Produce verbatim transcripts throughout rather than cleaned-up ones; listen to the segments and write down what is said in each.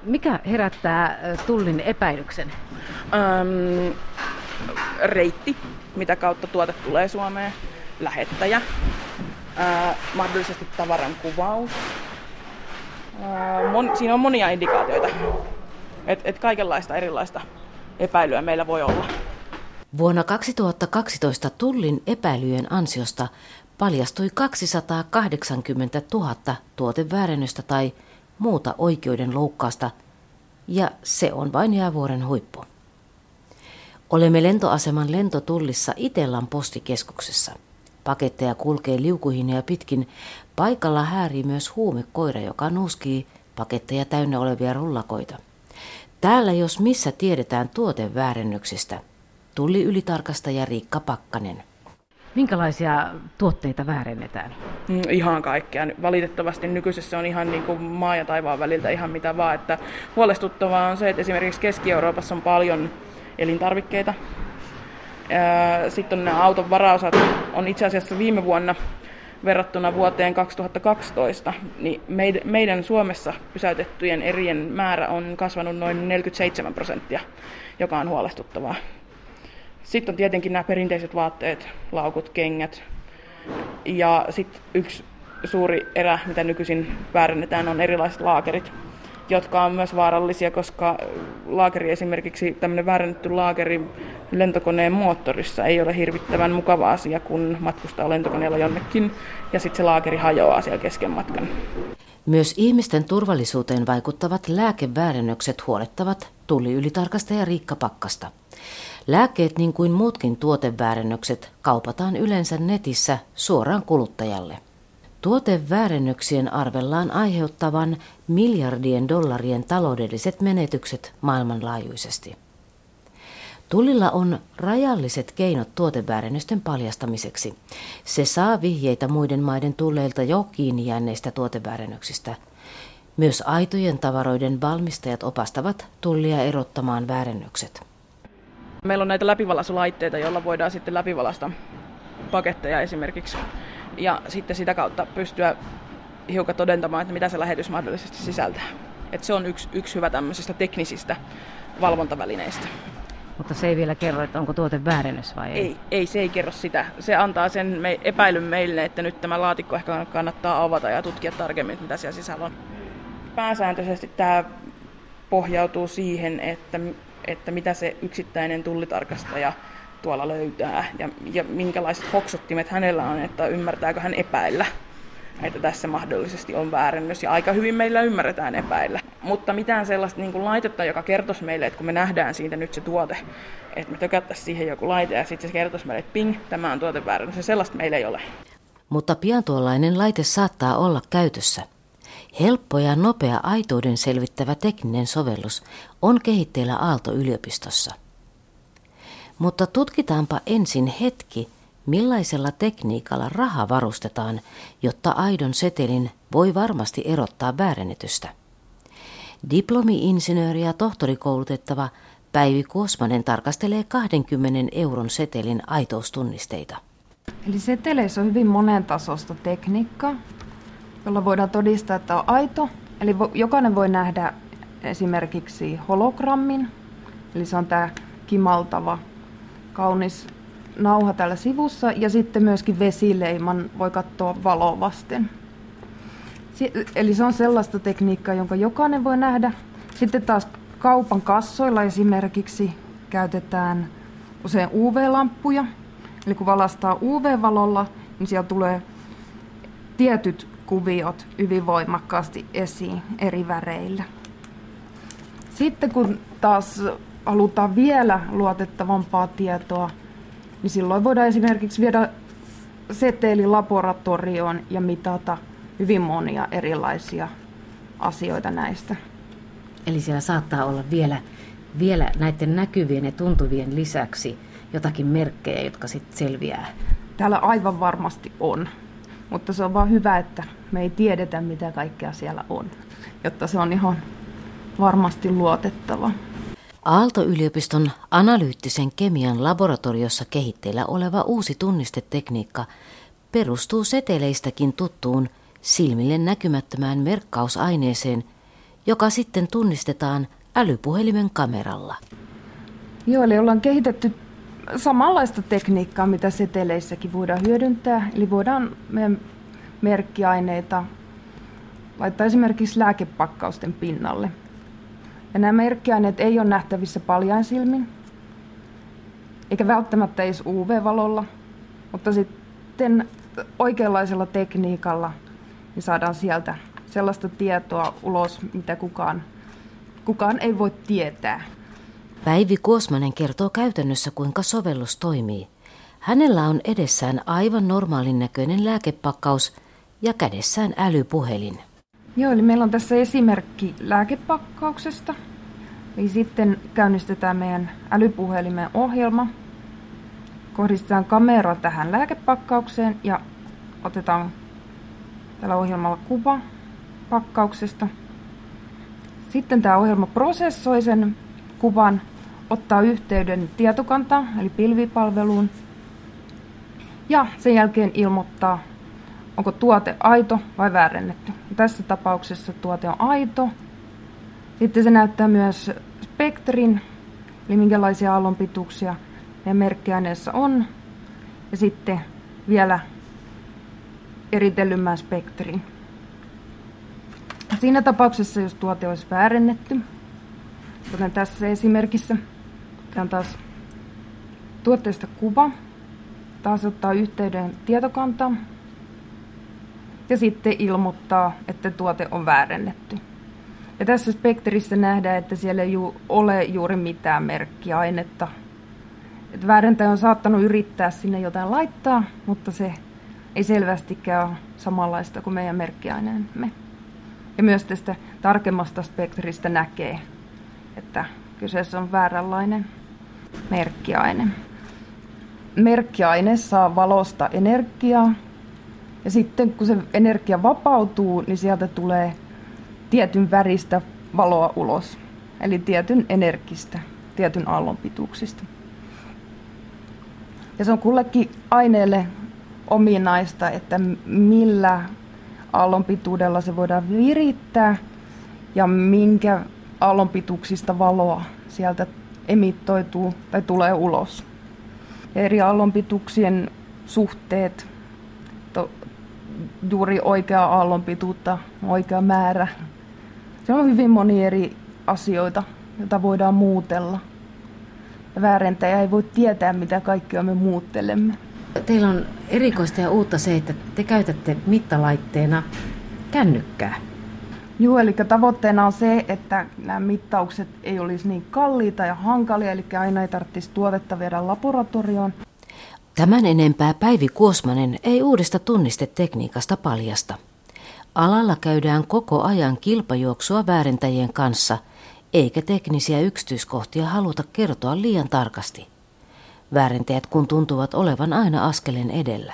Mikä herättää Tullin epäilyksen? Öm, reitti, mitä kautta tuote tulee Suomeen, lähettäjä, ää, mahdollisesti tavaran kuvaus. Ää, mon, siinä on monia indikaatioita, et, et kaikenlaista erilaista epäilyä meillä voi olla. Vuonna kaksituhattakaksitoista Tullin epäilyjen ansiosta paljastui kaksisataakahdeksankymmentätuhatta tuoteväärennöstä tai muuta oikeudenloukkausta, ja se on vain jäävuoren huippu. Olemme lentoaseman lentotullissa Itellan postikeskuksessa. Paketteja kulkee liukuhineja pitkin. Paikalla häärii myös huumekoira, joka nuuskii paketteja täynnä olevia rullakoita. Täällä jos missä tiedetään tuoteväärennöksistä. Tulli-ylitarkastaja Riikka Pakkanen. Minkälaisia tuotteita väärennetään? Mm, ihan kaikkea. Valitettavasti nykyisessä on ihan niin kuin maa ja taivaan väliltä ihan mitä vaan. Että huolestuttavaa on se, että esimerkiksi Keski-Euroopassa on paljon elintarvikkeita. Sitten on nämä auton varaosat. On itse asiassa viime vuonna verrattuna vuoteen kaksituhattakaksitoista, niin meidän Suomessa pysäytettyjen erien määrä on kasvanut noin neljäkymmentäseitsemän prosenttia, joka on huolestuttavaa. Sitten on tietenkin nämä perinteiset vaatteet, laukut, kengät. Ja sitten yksi suuri erä, mitä nykyisin väärennetään, on erilaiset laakerit, jotka on myös vaarallisia, koska laakeri esimerkiksi tämmöinen väärennetty laakeri lentokoneen moottorissa ei ole hirvittävän mukava asia, kun matkustaa lentokoneella jonnekin ja sitten se laakeri hajoaa siellä kesken matkan. Myös ihmisten turvallisuuteen vaikuttavat lääkeväärennökset huolettavat Tulli-ylitarkastaja Riikka Pakkasta. Lääkkeet niin kuin muutkin tuoteväärennökset kaupataan yleensä netissä suoraan kuluttajalle. Tuoteväärennöksien arvellaan aiheuttavan miljardien dollarien taloudelliset menetykset maailmanlaajuisesti. Tullilla on rajalliset keinot tuoteväärennösten paljastamiseksi. Se saa vihjeitä muiden maiden tulleilta jo kiinni jääneistä tuoteväärennöksistä. Myös aitojen tavaroiden valmistajat opastavat Tullia erottamaan väärennökset. Meillä on näitä läpivalaisulaitteita, joilla voidaan sitten läpivalasta paketteja esimerkiksi. Ja sitten sitä kautta pystyä hiukan todentamaan, että mitä se lähetys mahdollisesti sisältää. Että se on yksi, yksi hyvä tämmöisistä teknisistä valvontavälineistä. Mutta se ei vielä kerro, että onko tuote väärennös vai ei? Ei, ei se ei kerro sitä. Se antaa sen me, epäilyn meille, että nyt tämä laatikko ehkä kannattaa avata ja tutkia tarkemmin, mitä siellä sisällä on. Pääsääntöisesti tämä pohjautuu siihen, että, että mitä se yksittäinen tullitarkastaja tuolla löytää ja, ja minkälaiset hoksottimet hänellä on, että ymmärtääkö hän epäillä, että tässä mahdollisesti on väärennös. Ja aika hyvin meillä ymmärretään epäillä. Mutta mitään sellaista niin kuin laitetta, joka kertoisi meille, että kun me nähdään siitä nyt se tuote, että me tökättäisiin siihen joku laite ja sitten se kertoisi meille, että ping, tämä on tuoteväärennös. Ja sellaista meillä ei ole. Mutta pian tuollainen laite saattaa olla käytössä. Helppo ja nopea aitouden selvittävä tekninen sovellus on kehitteillä Aalto-yliopistossa. Mutta tutkitaanpa ensin hetki, millaisella tekniikalla raha varustetaan, jotta aidon setelin voi varmasti erottaa väärennetystä. Diplomi-insinööri ja tohtorikoulutettava Päivi Kuosmanen tarkastelee kahdenkymmenen euron setelin aitoustunnisteita. Eli seteleissä on hyvin monentasoista tekniikkaa, jolla voidaan todistaa, että on aito. Eli jokainen voi nähdä esimerkiksi hologrammin, eli se on tämä kimaltava, kaunis nauha täällä sivussa, ja sitten myöskin vesileiman voi katsoa valoa vasten. Eli se on sellaista tekniikkaa, jonka jokainen voi nähdä. Sitten taas kaupan kassoilla esimerkiksi käytetään usein U V-lamppuja. Eli kun valastaa U V-valolla, niin siellä tulee tietyt kuviot hyvin voimakkaasti esiin eri väreillä. Sitten kun taas halutaan vielä luotettavampaa tietoa, niin silloin voidaan esimerkiksi viedä seteli laboratorioon ja mitata hyvin monia erilaisia asioita näistä. Eli siellä saattaa olla vielä, vielä näiden näkyvien ja tuntuvien lisäksi jotakin merkkejä, jotka sitten selviää. Täällä aivan varmasti on, mutta se on vaan hyvä, että me ei tiedetä, mitä kaikkea siellä on, jotta se on ihan varmasti luotettava. Aalto-yliopiston analyyttisen kemian laboratoriossa kehitteillä oleva uusi tunnistetekniikka perustuu seteleistäkin tuttuun silmille näkymättömään merkkausaineeseen, joka sitten tunnistetaan älypuhelimen kameralla. Joo, eli ollaan kehitetty samanlaista tekniikkaa, mitä seteleissäkin voidaan hyödyntää. Eli voidaan meidän merkkiaineita laittaa esimerkiksi lääkepakkausten pinnalle. Ja nämä merkkiaineet ei ole nähtävissä paljain silmin, eikä välttämättä edes U V-valolla, mutta sitten oikeanlaisella tekniikalla niin saadaan sieltä sellaista tietoa ulos, mitä kukaan, kukaan ei voi tietää. Päivi Kuosmanen kertoo käytännössä, kuinka sovellus toimii. Hänellä on edessään aivan normaalin näköinen lääkepakkaus ja kädessään älypuhelin. Joo, eli meillä on tässä esimerkki lääkepakkauksesta. Eli sitten käynnistetään meidän älypuhelimen ohjelma. Kohdistetaan kamera tähän lääkepakkaukseen ja otetaan tällä ohjelmalla kuva pakkauksesta. Sitten tämä ohjelma prosessoi sen kuvan, ottaa yhteyden tietokantaan eli pilvipalveluun ja sen jälkeen ilmoittaa, onko tuote aito vai väärennetty. Tässä tapauksessa tuote on aito. Sitten se näyttää myös spektrin, eli minkälaisia aallonpituuksia meidän merkkiaineessa on. Ja sitten vielä eritellymään spektrin. Siinä tapauksessa, jos tuote olisi väärennetty, kuten tässä esimerkissä, on taas tuotteesta kuva, taas ottaa yhteyden tietokantaan ja sitten ilmoittaa, että tuote on väärennetty. Ja tässä spektrissä nähdään, että siellä ei ju- ole juuri mitään merkkiainetta. Et väärentäjä on saattanut yrittää sinne jotain laittaa, mutta se ei selvästikään ole samanlaista kuin meidän merkkiaineemme. Ja myös tästä tarkemmasta spektristä näkee, että kyseessä on vääränlainen merkkiaine. Merkkiaine saa valosta energiaa ja sitten kun se energia vapautuu, niin sieltä tulee tietyn väristä valoa ulos. Eli tietyn energistä, tietyn aallonpituuksista. Ja se on kullekin aineelle ominaista, että millä aallonpituudella se voidaan virittää ja minkä aallonpituuksista valoa sieltä emittoituu tai tulee ulos. Ja eri aallonpituuksien suhteet, to, juuri oikea aallonpituutta, oikea määrä. Se on hyvin moni eri asioita, joita voidaan muutella. Ja väärentäjä ei voi tietää, mitä kaikkea me muuttelemme. Teillä on erikoista ja uutta se, että te käytätte mittalaitteena kännykkää. Joo, eli tavoitteena on se, että nämä mittaukset ei olisi niin kalliita ja hankalia, eli aina ei tarvitsisi tuotetta viedä laboratorioon. Tämän enempää Päivi Kuosmanen ei uudesta tunnistetekniikasta paljasta. Alalla käydään koko ajan kilpajuoksua väärentäjien kanssa, eikä teknisiä yksityiskohtia haluta kertoa liian tarkasti. Väärentäjät kun tuntuvat olevan aina askeleen edellä.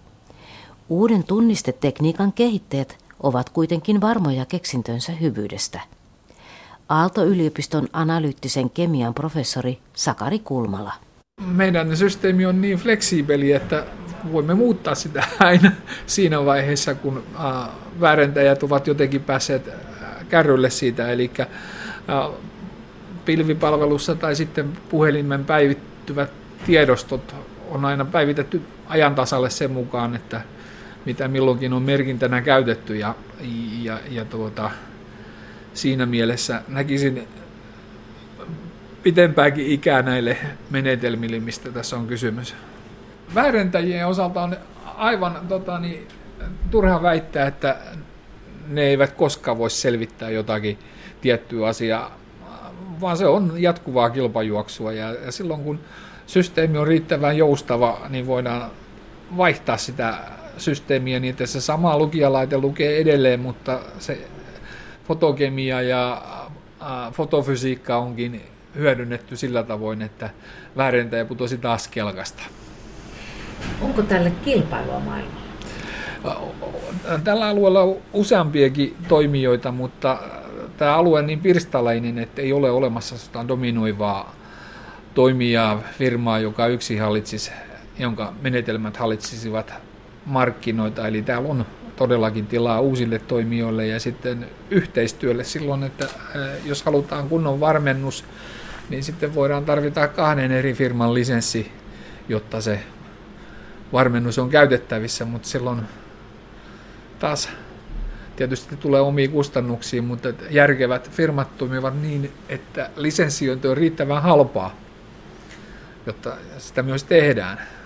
Uuden tunnistetekniikan kehittäjät ovat kuitenkin varmoja keksintönsä hyvyydestä. Aalto-yliopiston analyyttisen kemian professori Sakari Kulmala. Meidän systeemi on niin fleksiibeli, että voimme muuttaa sitä aina siinä vaiheessa, kun väärentäjät ovat jotenkin päässeet kärrylle siitä. Eli pilvipalvelussa tai sitten puhelimen päivittyvät tiedostot on aina päivitetty ajan tasalle sen mukaan, että mitä milloinkin on merkintänä käytetty. Ja, ja, ja tuota, siinä mielessä näkisin pitempääkin ikää näille menetelmille, mistä tässä on kysymys. Väärentäjien osalta on aivan tota, niin, turha väittää, että ne eivät koskaan voi selvittää jotakin tiettyä asiaa, vaan se on jatkuvaa kilpajuoksua. Ja, ja silloin kun systeemi on riittävän joustava, niin voidaan vaihtaa sitä systeemiä niin, että se sama lukijalaite lukee edelleen, mutta se fotokemia ja ä, fotofysiikka onkin hyödynnetty sillä tavoin, että väärentäjä putosi taas kelkasta. Onko tälle kilpailua maailmalla? Tällä alueella on useampiakin toimijoita, mutta tämä alue on niin pirstalainen, että ei ole olemassa sitä dominoivaa toimijaa, firmaa, joka yksin hallitsisi, jonka menetelmät hallitsisivat markkinoita. Eli täällä on todellakin tilaa uusille toimijoille ja sitten yhteistyölle silloin, että jos halutaan kunnon varmennus, niin sitten voidaan tarvita kahden eri firman lisenssi, jotta se varmennus on käytettävissä, mutta silloin taas tietysti tulee omiin kustannuksiin, mutta järkevät firmat toimivat niin, että lisenssiointi on riittävän halpaa, jotta sitä myös tehdään.